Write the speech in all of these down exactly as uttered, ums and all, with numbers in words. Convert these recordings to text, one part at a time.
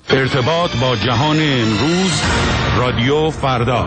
ارتباط با جهان امروز، رادیو فردا.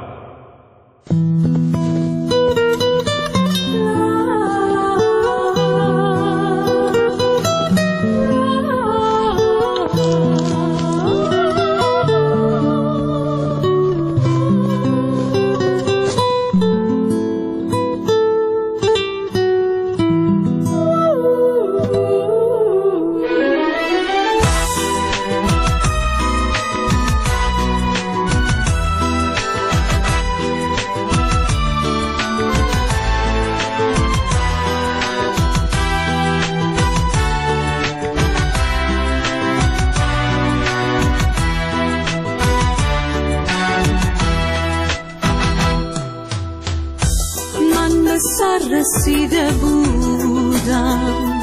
رسیده بودم،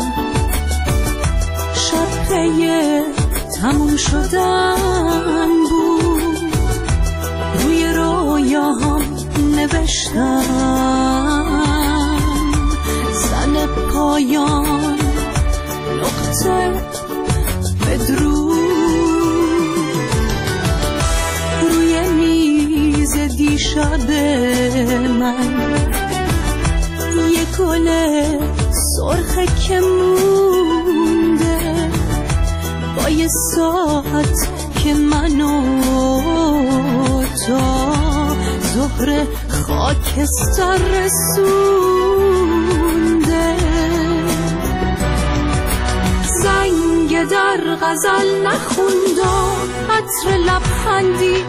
شب پی تموم شدن بود، روی رویاهام نوشتم زن پایان نقطه بدرود، روی میز دیشب من یه گل سرخه که مونده، با یه ساعت که منو تا ظهر خاکستر رسونده، زنگ در غزل نخوند و عطر لبخندی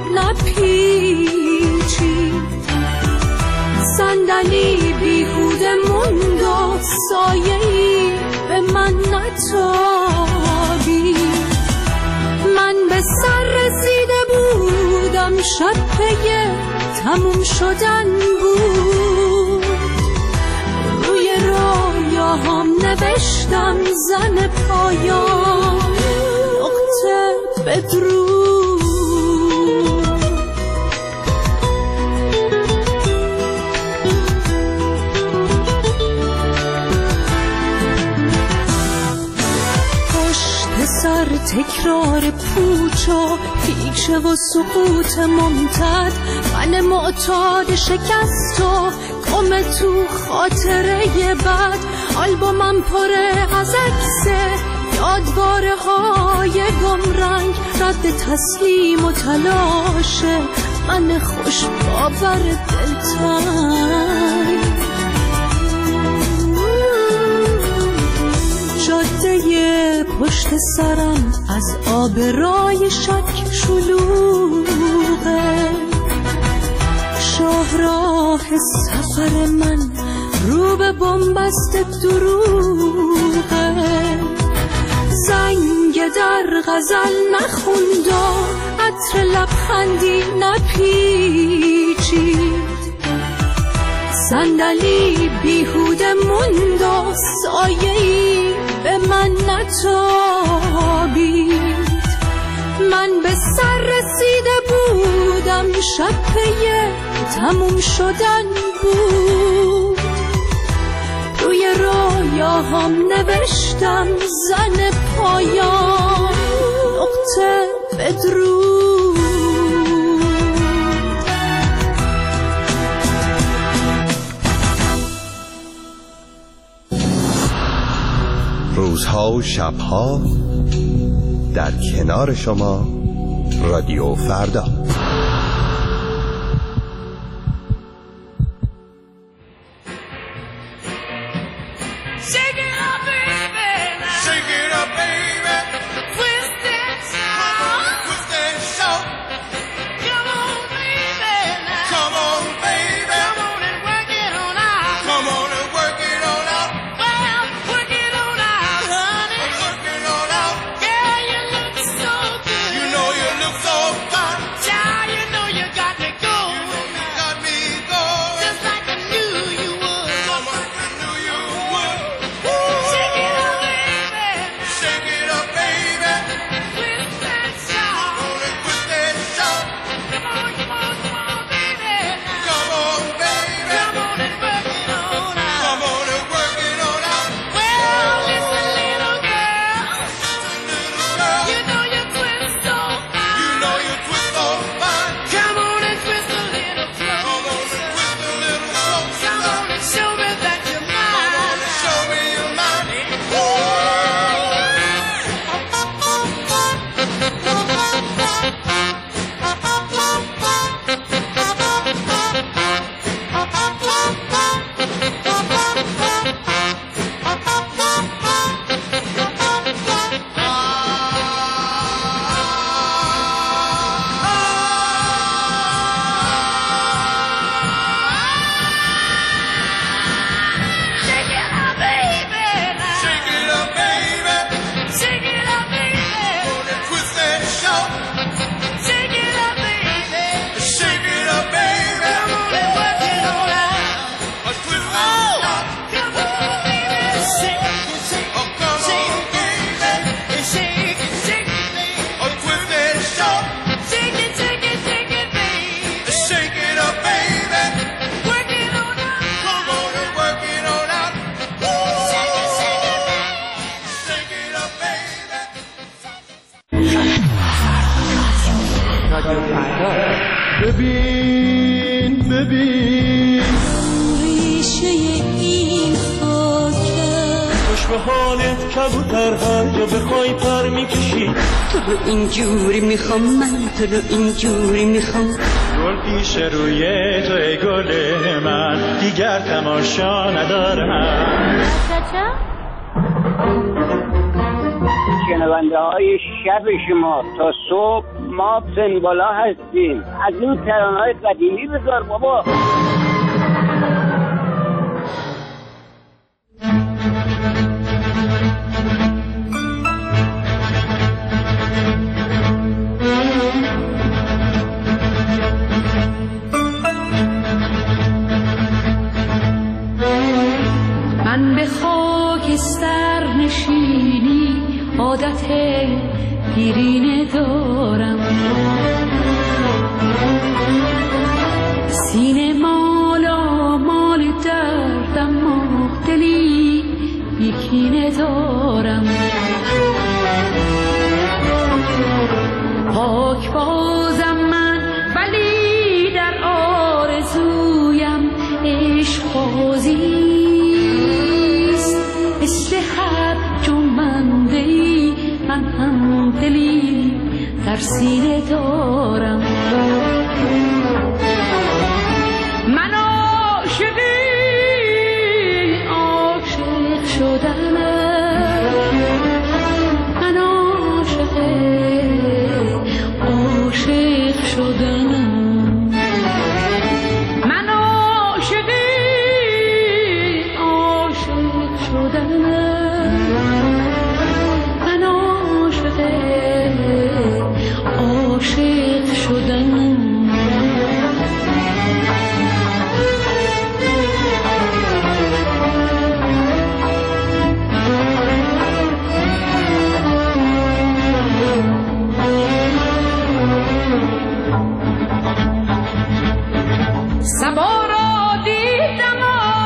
نپیچید، صندلی بیهوده موند و سایه‌ای به من نتابید، من به سر رسیده بودم، شب پی تموم شدن بود، روی رویاهام نوشتم زن پایان نقطه بدرود. سر تکرار پوچ و پیچه و سقوط ممتد، من معتاد شکست و گم تو خاطره بد، آلبومم پره از عکسه یادواره های گمرنگ، رد تسلیم و تلاشه من خوش باور دلتنگ، جاده پشت سرم از آبرای شک شلوغه، شاهراه سفر من رو به بنبست دروغه، زنگ در غزل نخوند و عطر لبخندی نپیچید، صندلی بیهوده موند و سایه‌ای به من نتابید، من به سر رسیده بودم، شب پی تموم شدن بود، روی رویاهام نوشتم زن پایان نقطه بدرود. روزها و شبها در کنار شما، رادیو فردا. Yeah. رادیو فردا. ببین ببین ریشه این خاکه، خوش به حالت کبوتر هر جا بخوای پر میکشی. تو رو اینجوری میخوام، من تو رو اینجوری میخوام. گل پیش روی تو ای گل من، دیگر تماشا ندارم. شنونده های شب شما تا صبح ما سنبالا هستیم. از این ترانه های قدیمی بذار بابا. من به خاکستر نشینی عادت دیرینه دارم، سینه مالا مال دردم و دلی بیکینه دارم. پاک بازم من ولی در آرزویم عشق بازیست. مثل هر جنبنده ای من هم دلی در سینه دارم. من عاشقی عاشق شدنم، من عاشق عاشق شدنم، من عاشقی عاشق شدنم، من عاشق عاشق شدنم. سبا را دیدم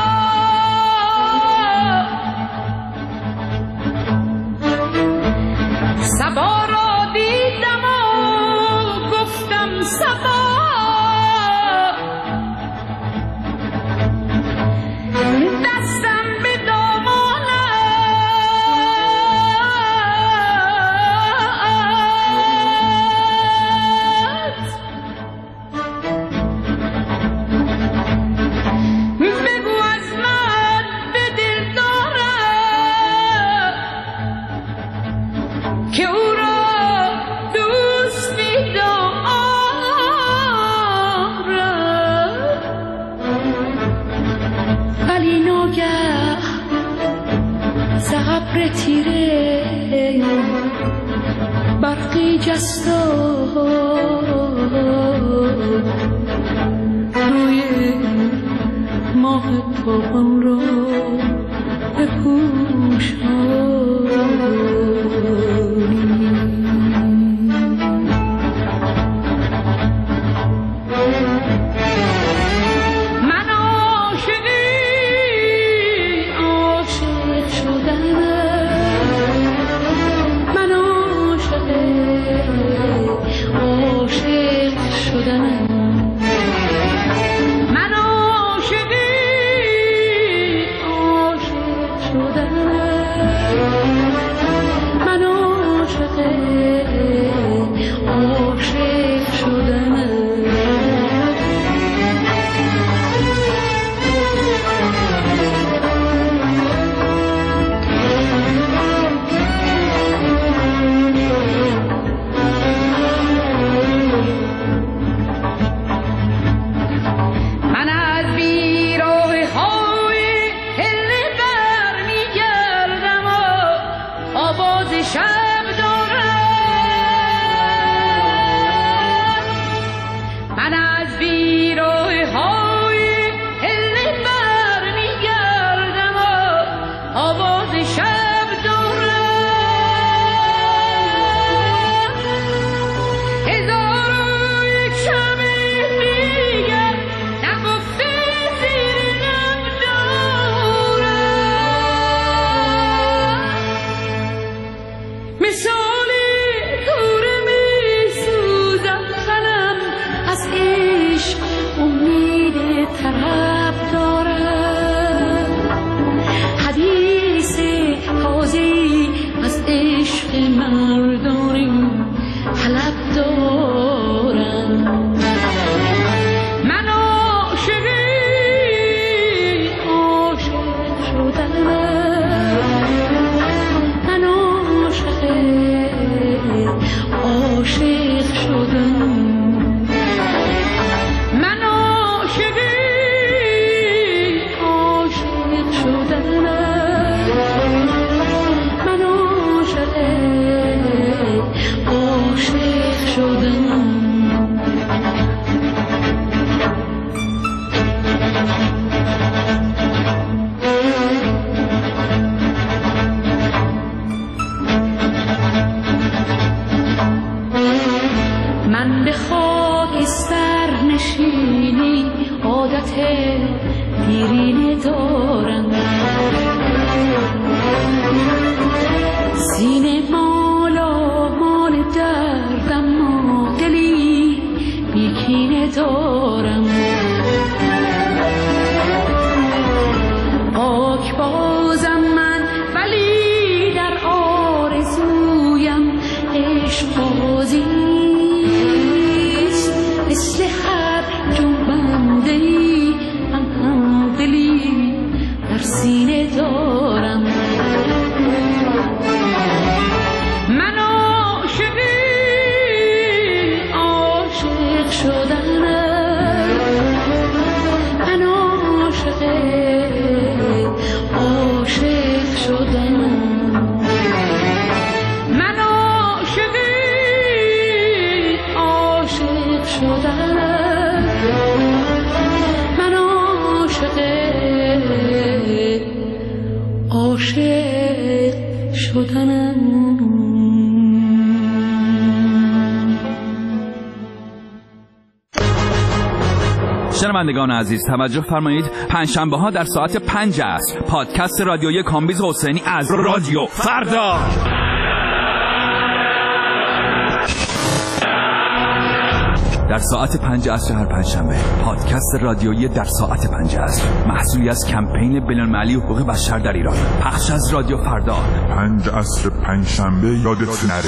سبا را دیدم و گفتم سبا، دستم به دامانت، بگو از من به دل دارم که او را دوست می‌دارم. ولی ناگه ز ابر تیره برقی جست و روی ماه تابان رو بپوشانی. من عاشقی عاشق شدنم، من عاشق عاشق شدنم، من عاشقی عاشق شدنم، عادت دیرینه دارم، سینه مالا مال دردم و دلی بیکینه دارم. پاک بازم من ولی در آرزویم عشق بازیست، مثل هر جنبنده‌ای هم هم دلی در سینه دارم. من عاشقی عاشق شدنم، من عاشقی عاشق شدنم، من عاشقی عاشق شدنم، من عاشقی عاشق شدنم. شنوندگان عزیز توجه فرمایید، پنجشنبه ها در ساعت پنج است پادکست رادیویی کامبیز حسینی از رادیو فردا. در ساعت پنج عصر هر پنجشنبه پادکست رادیویی در ساعت پنج است، محصولی از کمپین بین‌المللی حقوق بشر در ایران، پخش از رادیو فردا. پنج عصر پنجشنبه یادت نره.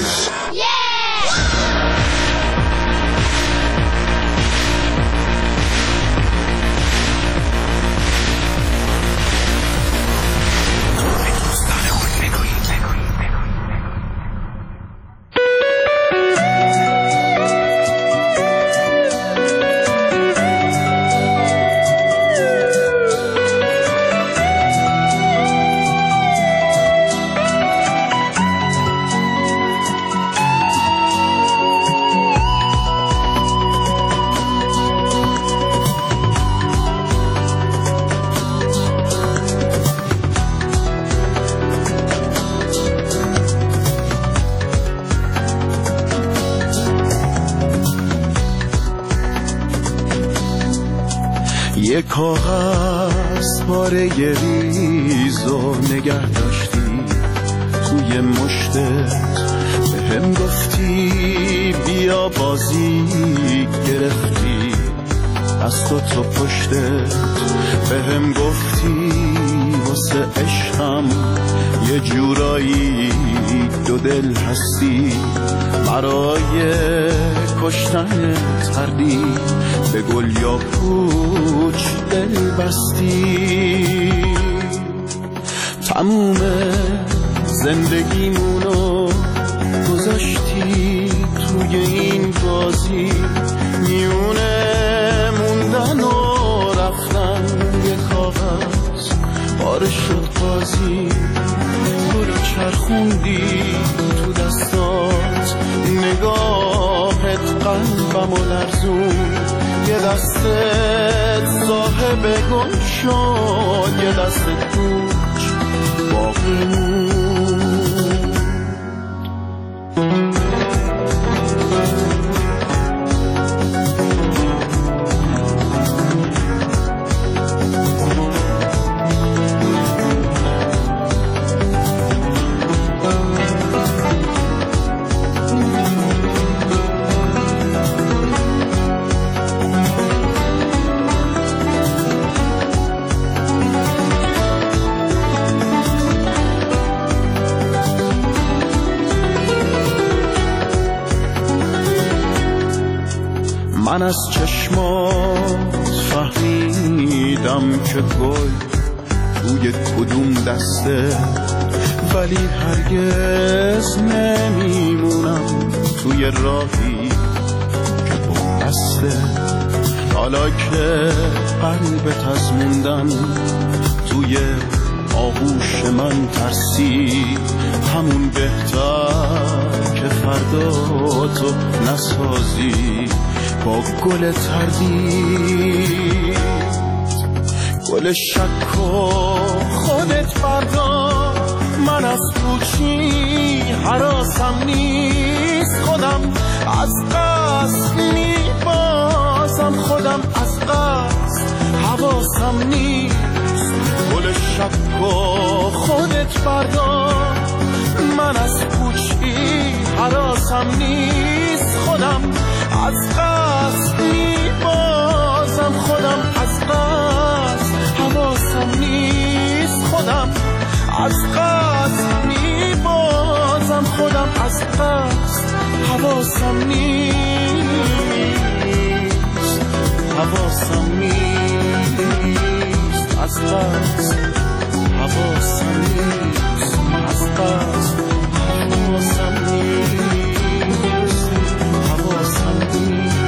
یه کاغذ پاره ریز و نگه داشتی توی مشتت، به هم گفتی بیا بازی گرفتی دست و تو پشتت، به هم گفتی واسه عشقم یه جورایی دو دل هستی، برای کشتن تردی به گل یا پوچ دل بستی. تموم زندگیمونو گذاشتی توی این بازی، میونه موندن و رفتن یه کاغذ پاره شد بازی، تو رو چرخوندی تو دستات، نگاهت قلبم و لرزون، یه دستت صاحب گل شد، یه دستت کوچ باقی موند. من از چشمات فهمیدم که گل توی کدوم دسته، ولی هرگز نمیمونم توی راهی که بسته. حالا که قلبت از موندن توی آغوش من ترسید، همون بهتر که فردا تو نسازی با گل تردید. گل شک و خودت فردا، من از پوچی حراسم نیست، خودم از قصد میبازم، خودم از قصد حواسم نیست. گل شک و خودت بردار، من از پوچی حراسم نیست. خودم از قصد میبازم، خودم از قصد حواسم نیست. خودم از قصد میبازم، خودم از قصد حواسم نیست. حواسم نیست، از قصد حواسم نیست. از قصد حواسم نیست. حواسم نیست.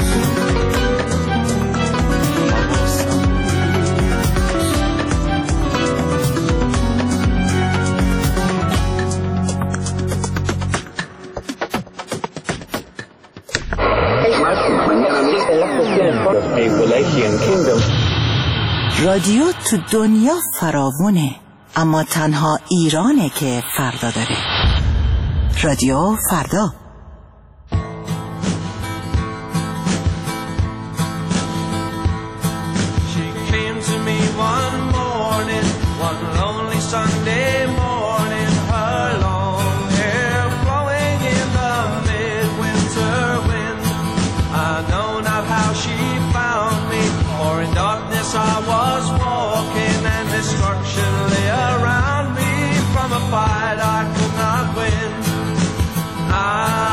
رادیو تو دنیا فراوونه، اما تنها ایرانه که فردا داره. رادیو فردا. She came to me one morning, one lonely Sunday morning, her long hair flowing in the midwinter wind. I know not how she found me, for in darkness I was walking and destruction lay around me from a fight I could not win. I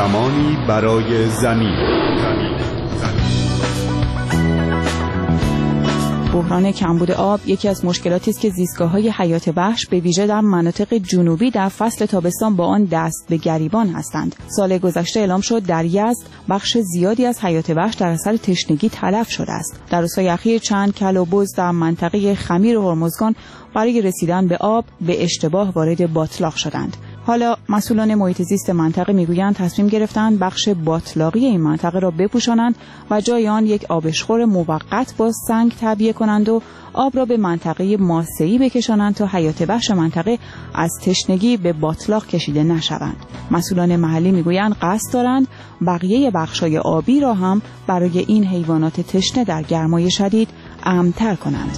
زمانی برای زمین. بحران کمبود آب یکی از مشکلاتی است که زیستگاه‌های حیات وحش به ویژه در مناطق جنوبی در فصل تابستان با آن دست به گریبان هستند. سال گذشته اعلام شد در یزد بخش زیادی از حیات وحش در اثر تشنگی تلف شده است. در روزهای اخیر چند کل و بز در منطقه خمیر و هرمزگان برای رسیدن به آب به اشتباه وارد باتلاق شدند. حالا مسئولان محیط زیست منطقه میگویند تصمیم گرفتند بخش باتلاقی این منطقه را بپوشانند و جای آن یک آبشخور موقت با سنگ تعبیه کنند و آب را به منطقه ماسه‌ای بکشانند تا حیات وحش منطقه از تشنگی به باتلاق کشیده نشوند. مسئولان محلی میگویند قصد دارند بقیه بخش‌های آبی را هم برای این حیوانات تشنه در گرمای شدید امن‌تر کنند.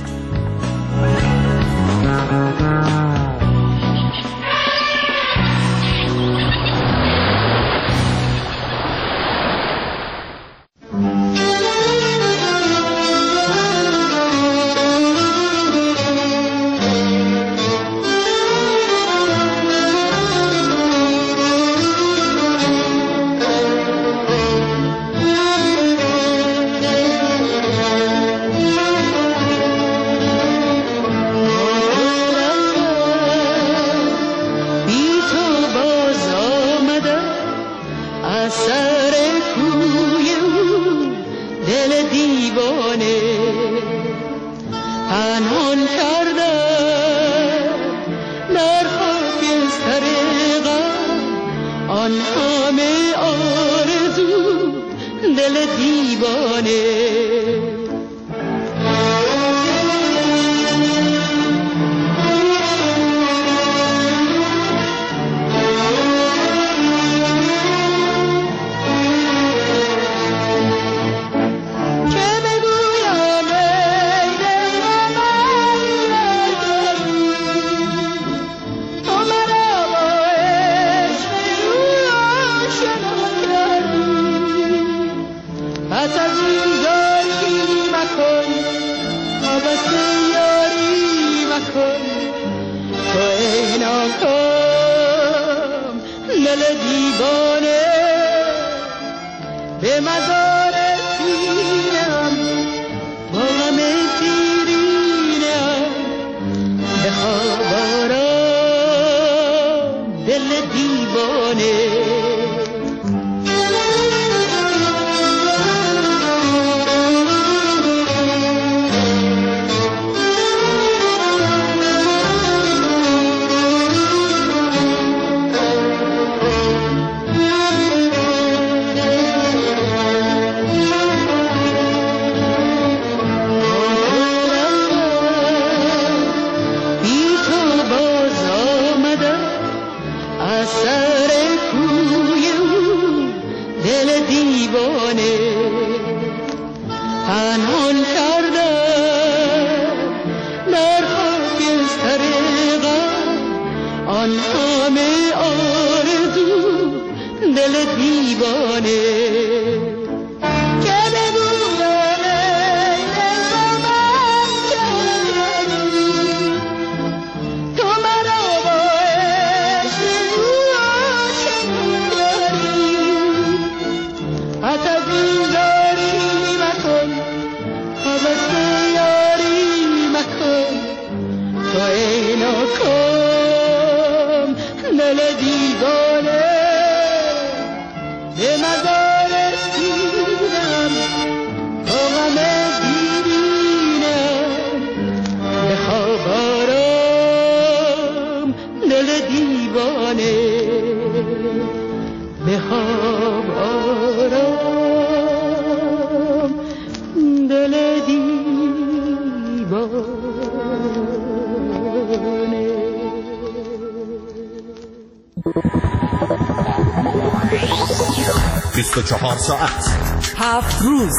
بیست و چهار ساعت، هفت روز،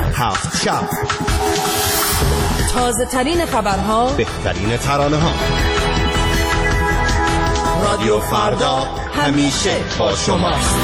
هفت شب، تازه ترین خبرها، بهترین ترانه ها. رادیو فردا همیشه با شماست.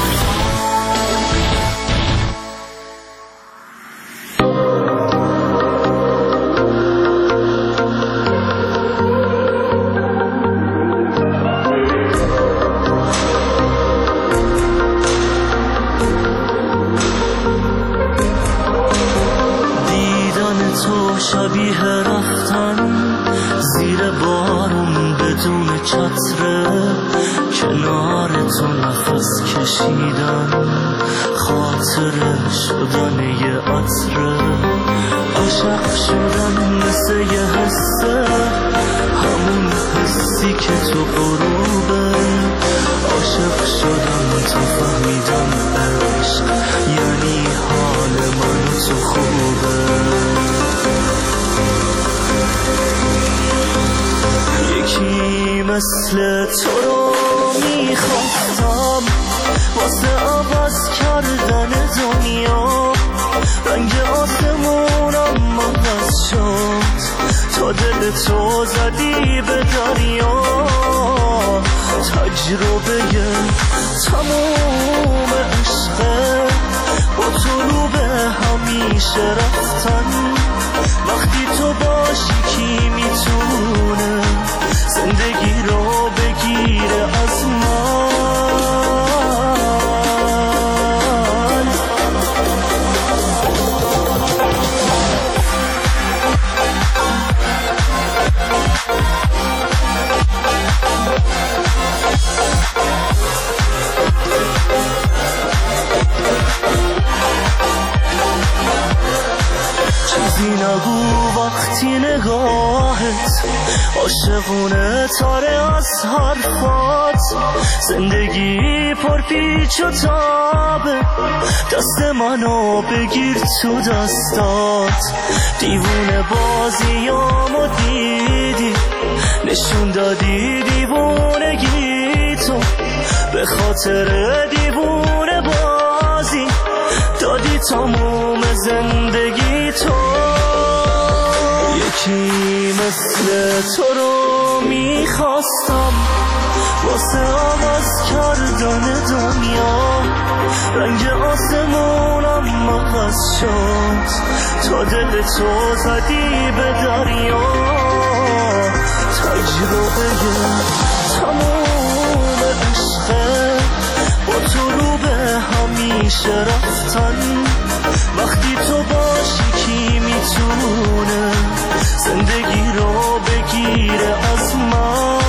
بارون بدون چتره کنار تو نفس کشیدم خاطره شدن یه عطره عاشق شدن مثل یه حسه همون حسی که تو غروبه عاشق شدم تو فهمیدم عشق یعنی حال من تو خوبه یکی مثل تو رو میخواستم واسه عوض کردن دنیا رنگ آسمونم عوض شد تا دل تو زدی به دریا تجربه تموم عشقه با تو رو به همیشه رفتن وقتی تو باشی کی میتونه زندگی رو بگیره از من چیزی نگو وقتی نگاهت عاشقونه تاره از حرفات زندگی پر پیچ و تابه دست منو بگیر تو دستات دیوونه بازیامو دیدی نشون دادی دیوونگی تو به خاطر دیوونه بازی دادی تموم زندگی تو یکی مثل تو رو میخواستم واسه عوض کردن دنیا رنگ آسمونم عوض شد تا دل تو زدی به دریا تجربه تموم عشقه با تو رو به همیشه رفتن وقتی تو باشی کی میتونه زندگی رو بگیره از من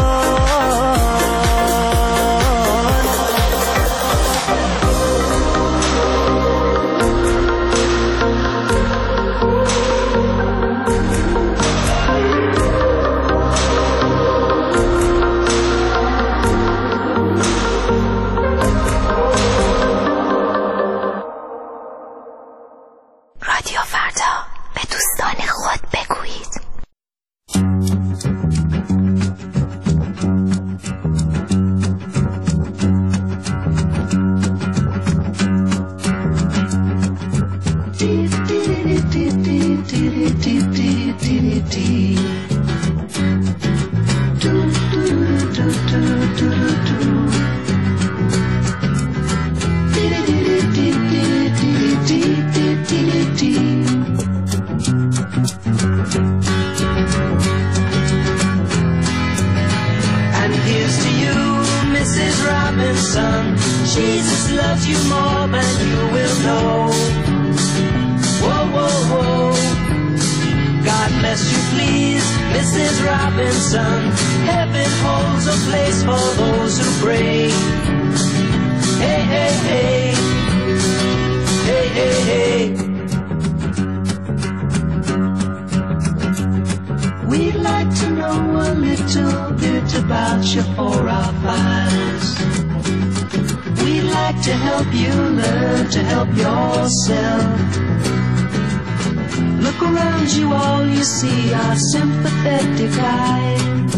Jesus loves you more than you will know. Whoa, whoa, whoa. God bless you, please, Missus Robinson. Heaven holds a place for those who pray. Hey, hey, hey. Hey, hey, hey. We'd like to know a little bit about you for our files. We'd like to help you learn to help yourself. Look around you, all you see are sympathetic eyes.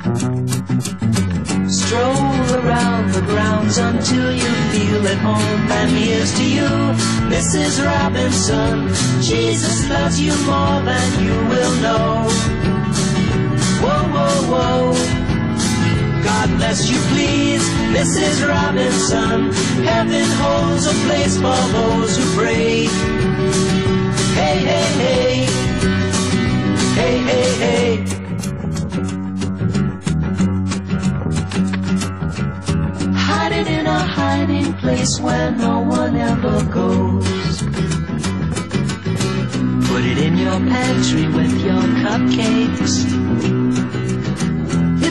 Stroll around the grounds until you feel at home. And here's to you, Missus Robinson. Jesus loves you more than you will know. Whoa, whoa, whoa. God bless you, please, Missus Robinson. Heaven holds a place for those who pray. Hey, hey, hey. Hey, hey, hey. Hide it in a hiding place where no one ever goes. Put it in your pantry with your cupcakes.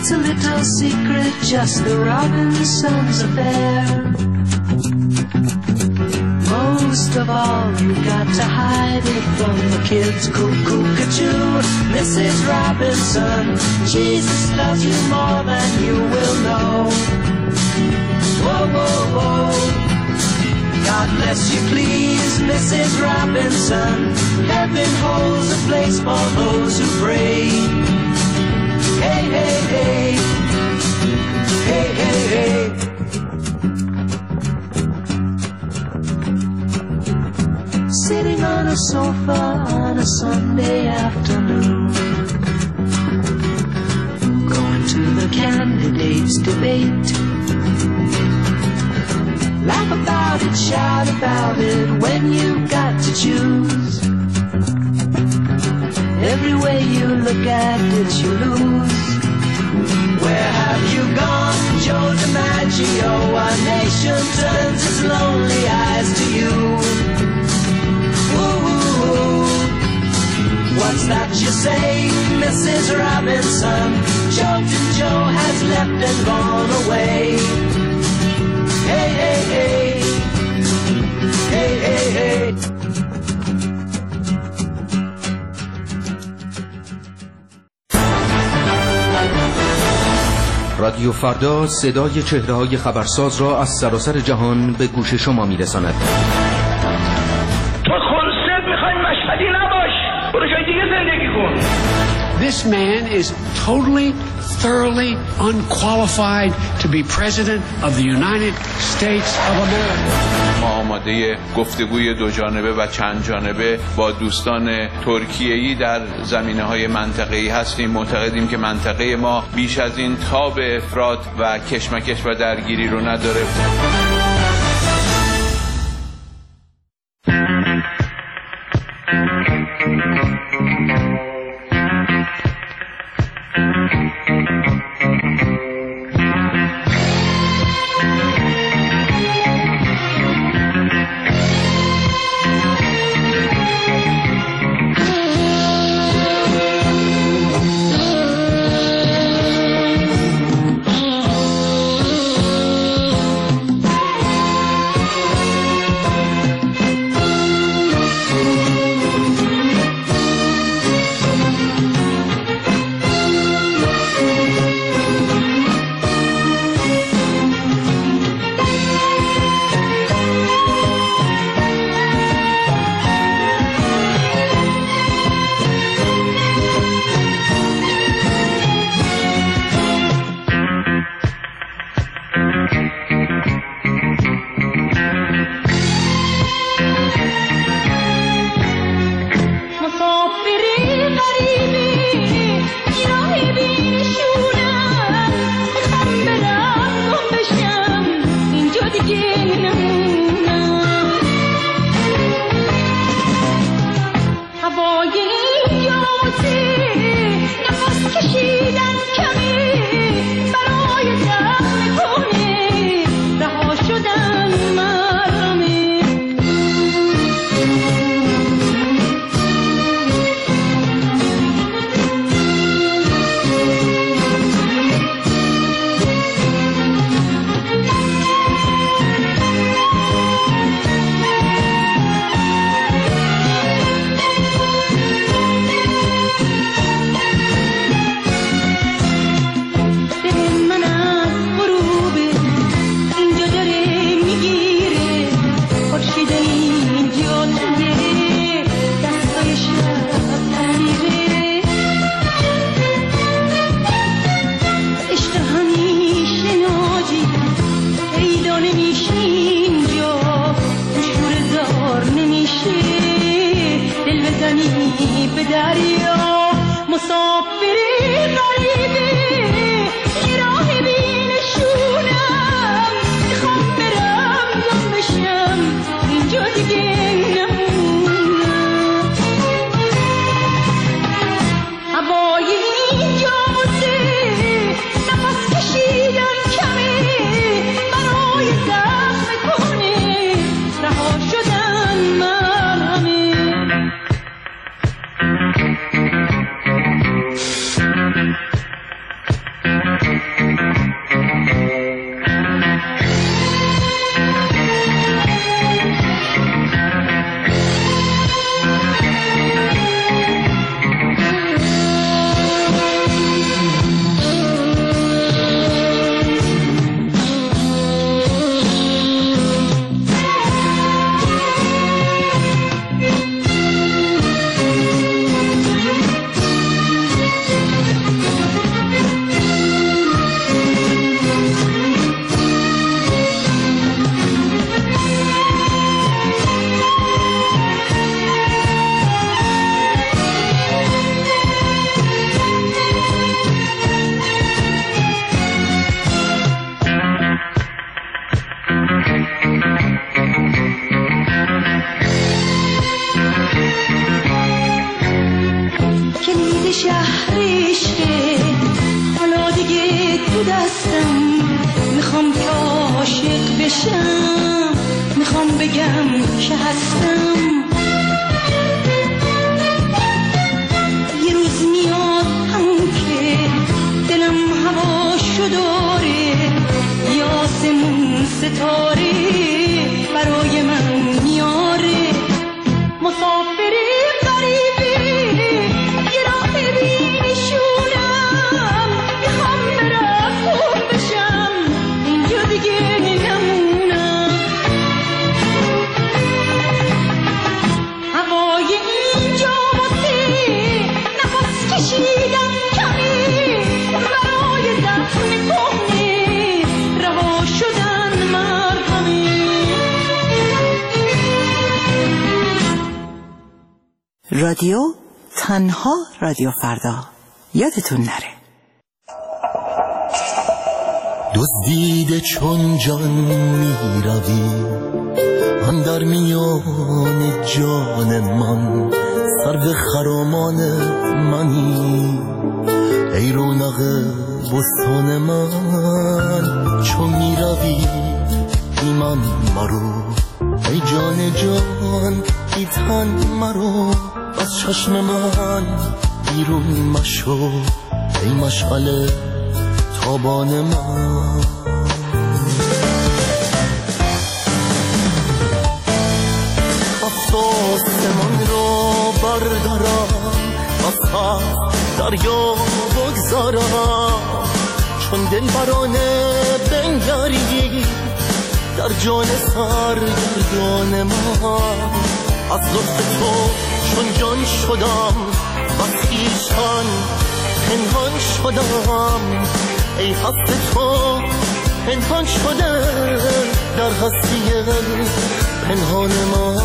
It's a little secret, just the Robinsons' affair. Most of all, you got to hide it from the kids. Cuckoo-cuckoo, Missus Robinson, Jesus loves you more than you will know. Whoa, whoa, whoa. God bless you, please, Missus Robinson. Heaven holds a place for those who pray. Hey, hey, hey. Hey, hey, hey. Sitting on a sofa on a Sunday afternoon, going to the candidates' debate. Laugh about it, shout about it when you've got to choose. Every way you look at it, you lose. Where have you gone, Joe DiMaggio? Our nation turns its lonely eyes to you. Ooh, what's that you say, Missus Robinson? Children Joe has left and gone away. Hey, hey, hey. Hey, hey, hey. رادیو فردا صدای چهره‌های خبرساز را از سراسر جهان به گوش شما می‌رساند. تو خلصت می‌خوای مشهدی نباش، برو جای دیگه زندگی کن. This man is totally, thoroughly unqualified to be president of the United States of America. ما آماده گفتگوی دو جانبه و چند جانبه با دوستان ترکیه‌ای در زمینه‌های منطقه‌ای هستیم. معتقدیم که منطقه ما بیش از این تاب افراط و کشمکش و درگیری رو نداره. بگم که هستم. یه روز میاد همون که دلم هواشو داره، یه آسمون ستاره برای من میاره. مسافری غریبی یه راه بینشونم، میخوام برم خوب بشم اینجا دیگه نمونم. هوای اینجا واسه نفس کشیدن کمی، برای زخم کهنه رها شدن مرهمی. رادیو تنها رادیو فردا، یادتون نره. دزدیده چون جان می روی اندر میان جان من، سرو خرامان منی ای رونق بستان من. چون می روی ایمان مرو ای جان جان ای تن مرو، از چشم من بیرون مشو ای مشعل تابان من. افسوس من را بردارم، از دریا بگذارم، چون دل برانه بنگری در جان سرگردان من. از لطف تو چون جان شدم، از خویشتن پنهان شدم، ای هست تو پنهان شده در هستی پنهان من.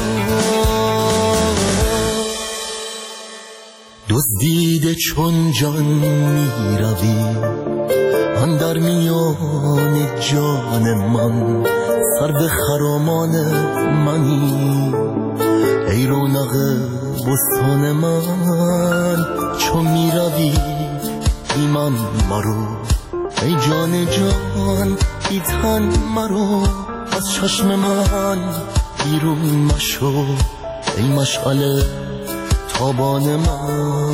دزدیده چون جان می روی اندر میان جان من، سرو خرامان منی ای رونق بستان من. چون می روی ایمان مرو ای جان جان ای تن مرو، از چشم من بیرون مشو ای مشعل تابان من.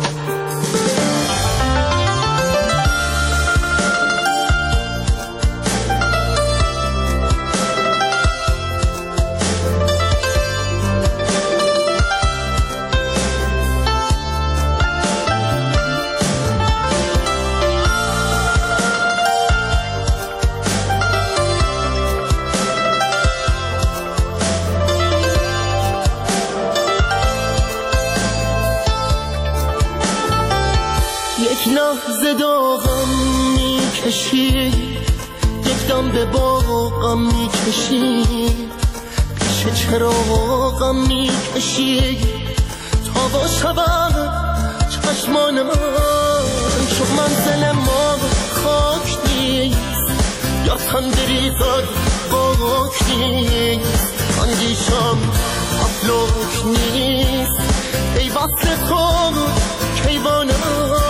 یک لحظه داغم میکشی، یک دم به باغم میکشی، پیش چراغم میکشی تا با شبم چشمان من. چون منزل ما خاک نیست یا تن بریزد خاک نیست، اندیشم افلاک نیست ای وصل تو کیوانم.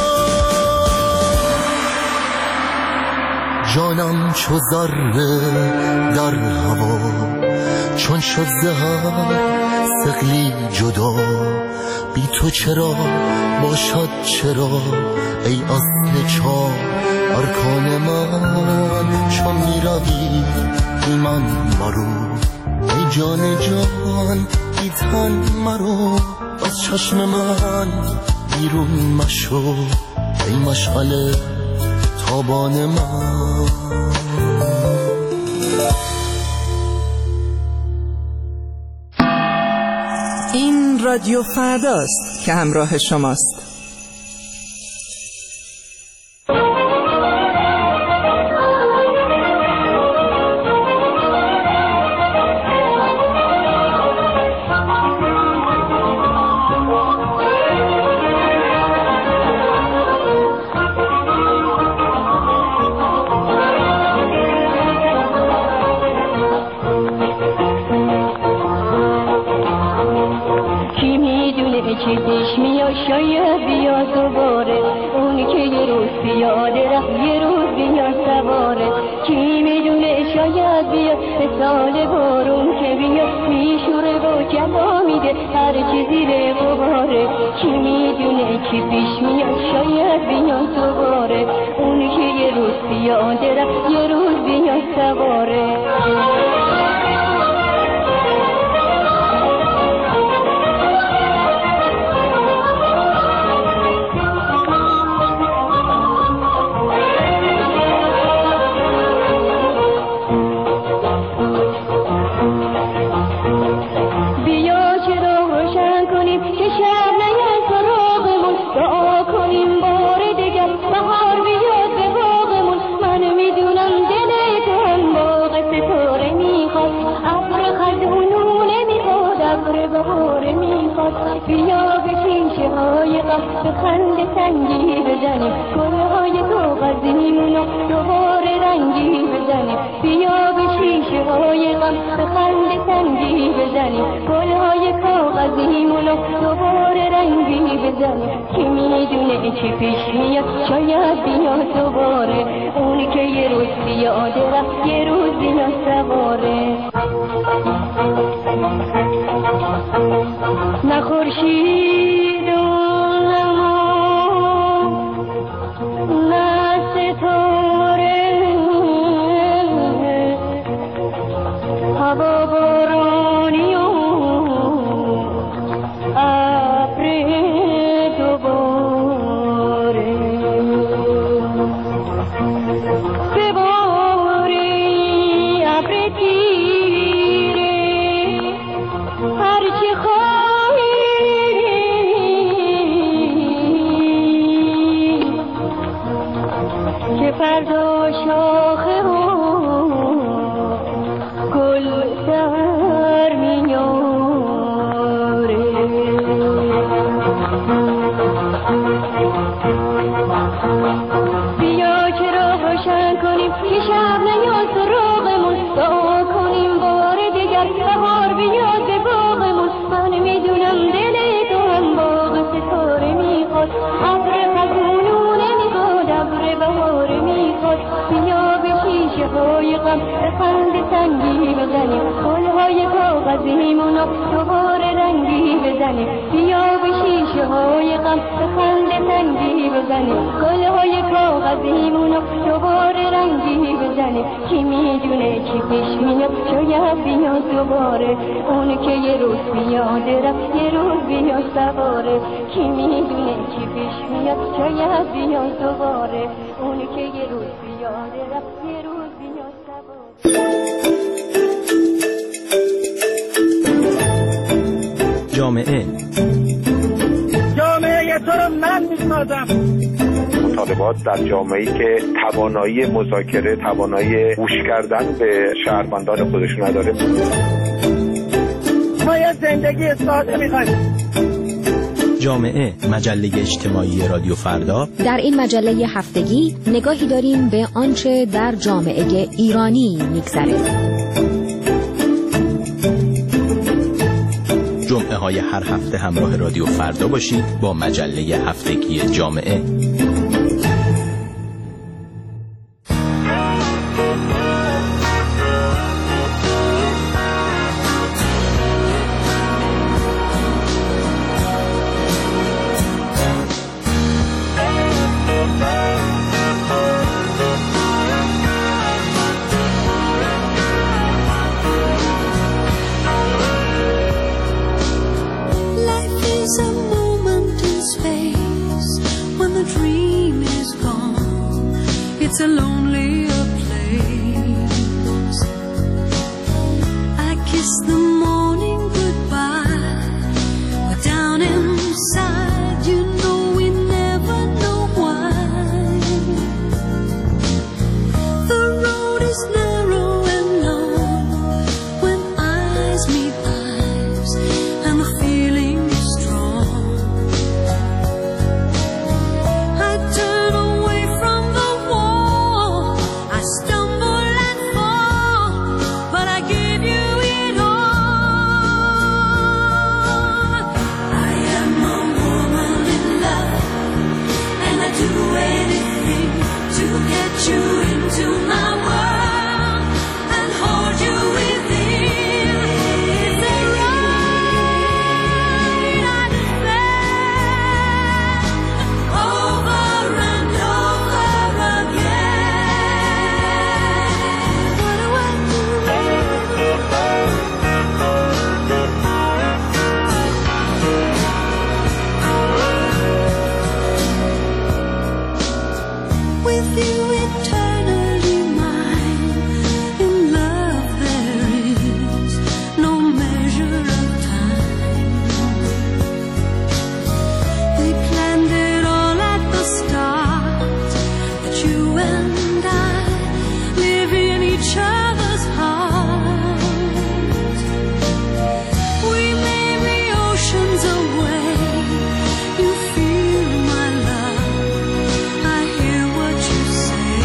جانم چو ذره در هوا، چون شد زهر ثقلی جدا، بی تو چرا باشد چرا ای اصل چار ارکان من. چون می روی ایمان مرو ای جان جان ای تن مرو، از چشم من بیرون مشو ای مشعل تابان من. این رادیو فرداست که همراه شماست. چیزش میاد شاید بیا دوباره، اونی که یه روز بیاده رفت یه روز بیاد سواره. کی میدونه شاید شاید بیاد مثال بارون که بیاد میشوره و جلا میده هر چی زیر غباره کی میدونه کی پیش میاد شاید بیاد دوباره اون که یه روز پیاده رفت یه روز بیاد سواره بیا به کیشه های غم به خنده سنگی بزنیم گله های کاغذیمونو دوباره رنگی بزنیم بیا به شیشه های غم به خنده سنگی بزنیم گله های کاغذیمونو دوباره رنگی بزنیم کی میدونه چی پیش میاد شاید بیاد دوباره اونی که یه روز پیاده رفت یه روز بیاد سواره نه خورشید و نه ستاره هوا بارانی و ابر دوباره بباری ابر تیره هرچی خواهی که فردا شاخه و گل در میاره بیا چرا روشن کنیم که شب نیاد سراغمون دعا کنیم بار دیگر بهار بیاد به باغمون من میدونم دل تو هم باغ ستاره میخواد ابر خزونو نمیخواد ابر بهار میخواد بیا به شیشه های غم به خنده سنگی بزنیم گلهای کاغذیمونو دوباره رنگی بزنیم بیا به شیشه های غم به خنده سنگی بزنیم گلهای کاغذیمونو دوباره رنگی بزنیم کی میدونه چی پیش میاد شاید بیاد دوباره اون که یه روز بیاده رفت یه روز بیاد سواره کی میدونه چی پیش میاد شاید بیاد دوباره اون که یه روز بیاده رفت یه روز بیاد سواره جامعه جامعه تو رو من میسازم. مطالبات در جامعه‌ای که توانایی مذاکره، توانایی گوش کردن به شهروندان خودشون نداره. ما یه زندگی ساده می‌خوایم. جامعه، مجله اجتماعی رادیو فردا. در این مجله هفتگی نگاهی داریم به آنچه در جامعه ایرانی می‌گذره. جمعه های هر هفته همراه رادیو فردا باشید با مجله هفتگی جامعه. It's a lonelier place. I kiss the morning goodbye, but down inside you know we never know why. The road is narrow and long when eyes meet eyes and the feeling is strong. I turn away from the wall with you eternally mine. In love there is no measure of time. We planned it all at the start, that you and I live in each other's heart. We may be oceans away. You feel my love, I hear what you say.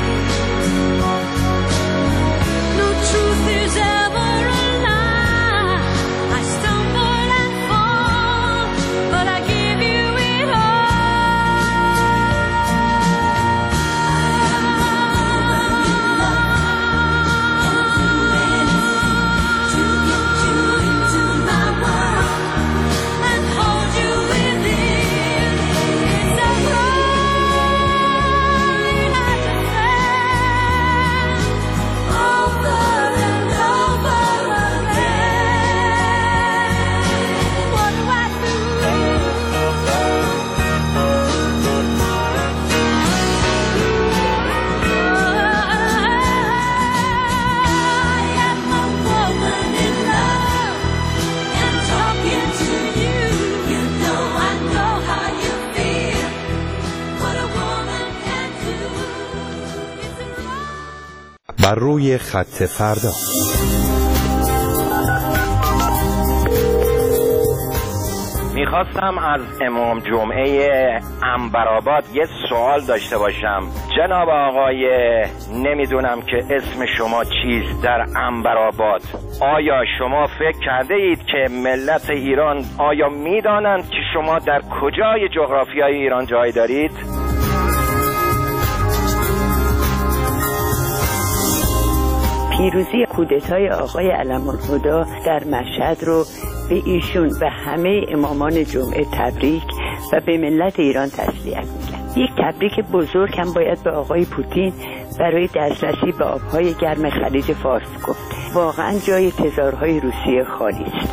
No truth is ever a lie. I stumble and fall, but I give you it بر روی خط فردا. میخواستم از امام جمعه عنبرآباد یه سوال داشته باشم. جناب آقای نمیدونم که اسم شما چیست در عنبرآباد، آیا شما فکر کرده اید که ملت ایران آیا میدانند که شما در کجای جغرافیای ایران جای دارید؟ پیروزی کودتای آقای علم‌الهدی در مشهد رو به ایشون و همه امامان جمعه تبریک و به ملت ایران تسلیت میگم. یک تبریک بزرگ هم باید به آقای پوتین برای دسترسی به آبهای گرم خلیج فارس گفت. واقعا جای تزارهای روسیه خالی است.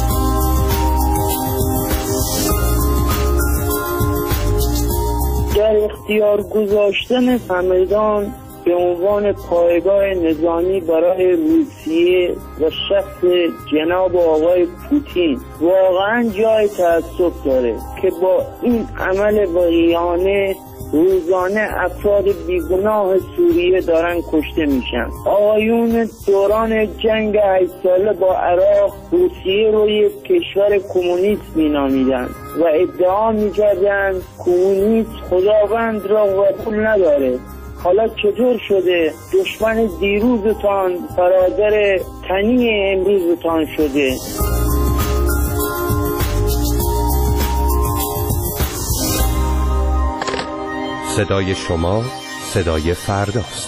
در اختیار گذاشتن همدان به عنوان پایگاه نظامی برای روسیه و شخص جناب آقای پوتین واقعا جای تأسف داره که با این عمل واقعانه روزانه افراد بیگناه سوریه دارن کشته میشن. آقایون دوران جنگ هشت ساله با عراق روسیه رو یک کشور کمونیست مینامیدن و ادعا میکردن کمونیست خداوند را قبول نداره. حالا چطور شده دشمن دیروزتان برادر تنی امروزتان شده؟ صدای شما صدای فرداست.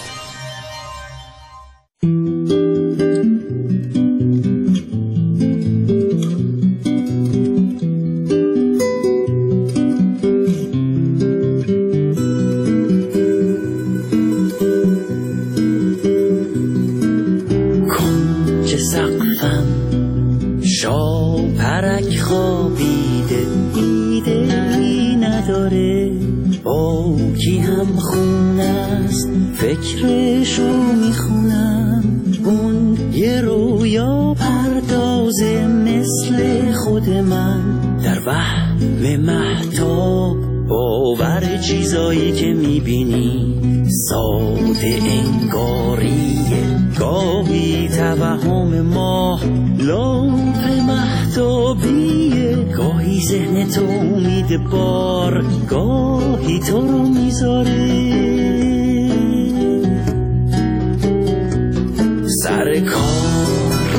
فکرشو میخونم اون یه رویا پردازه مثل خود من در وهم مهتاب باور چیزایی که میبینی ساده انگاریه گاهی توهم ماه لامپ مهتابیه گاهی ذهن تو امید بار گاهی تو رو میذاره سر کار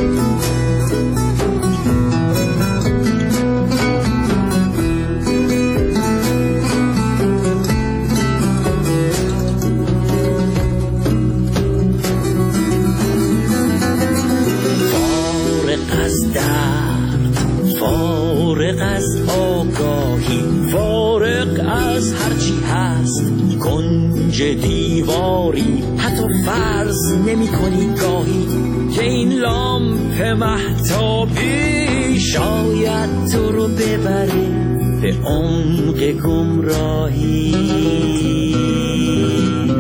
فارغ از درد فارغ از آگاهی فارغ از هرچی هست کنج دیواری حتی فرض نمی کنی گاهی که این لامپ مهتابی شاید تو رو ببره به عمق گمراهی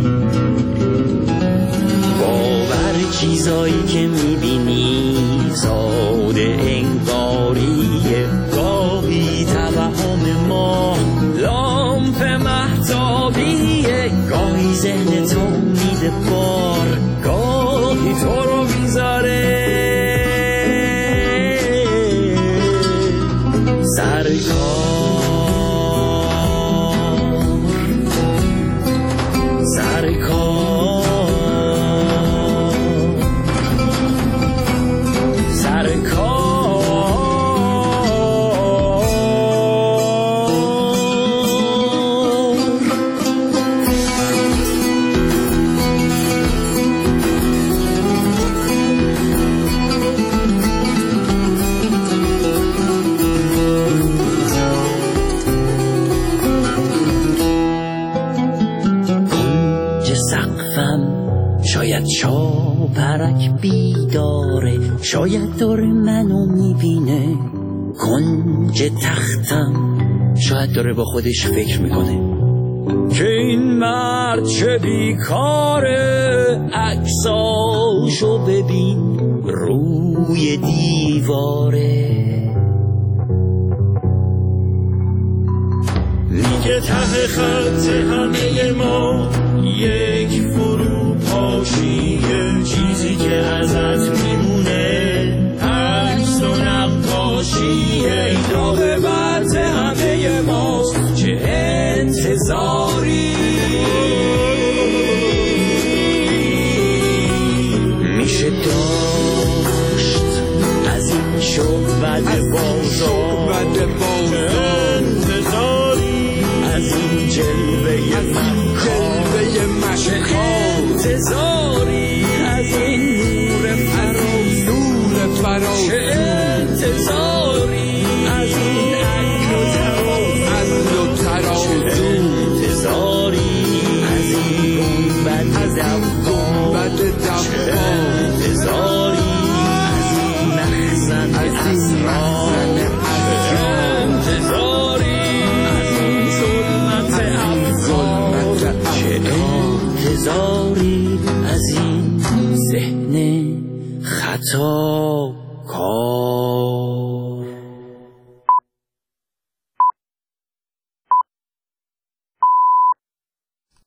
چیزایی که میبینی ساده انگاریه، گاهی توهم ما لامپ مهتابیه، گاهی ذهن تو میده بار، گاهی تو رو میذاره سرکار سرکار شاید چاپرک بیداره، شاید داره منو میبینه، کنج تختم شاید داره با خودش فکر میکنه که این مرد چه بیکاره، عکساشو ببین روی دیواره، میگه ته خط همه ما یک فرو پاشیه، چیزی که ازت میمونه عکس و نقاشیه، این عاقبت همه ماست چه انتظاری، میشه داشت از این شعبد بازار انتظاری، از این جلوه انتظاری، از این نور فراز چه انتظاری، از این عقل و تراز چه انتظاری، از این گنبد دوام چه انتظاری، از این مخزن اسرار چه انتظاری، از این ظلمت افکار چه انتظاری، از این ذهن خطا